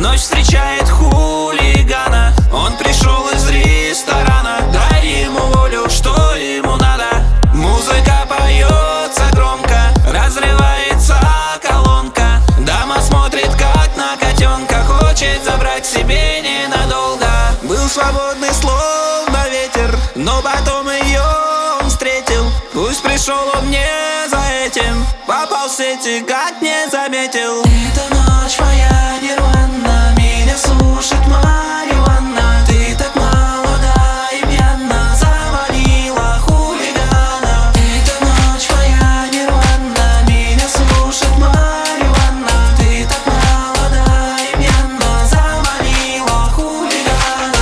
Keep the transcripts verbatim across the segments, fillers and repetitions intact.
Ночь встречает хулигана. Он пришел из ресторана. Дай ему волю, что ему надо. Музыка поется громко, разрывается колонка. Дама смотрит как на котенка, хочет забрать себе ненадолго. Был свободный словно ветер, но потом ее он встретил. Пусть пришел он не за этим, попал в сети, как не заметил. Эта ночь моя нирвана, меня сушит марихуана. Ты так молода и пьяна, заманила хулигана. Эта ночь моя нирвана, меня сушит марихуана. Ты так молода и пьяна, заманила хулигана.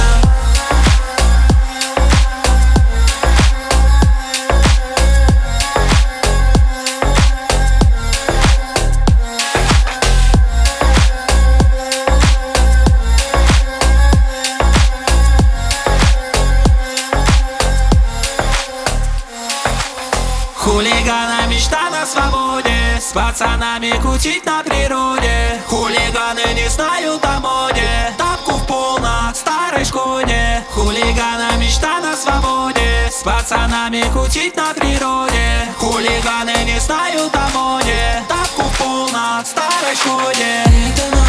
Хулигана мечта на свободе, с пацанами кутить на природе. Хулиганы не знают о моде, тапку в пол на старой шкоде. Хулигана мечта на свободе, с пацанами кутить на природе. Хулиганы не знают о моде, тапку в пол на старой шкоде. Эта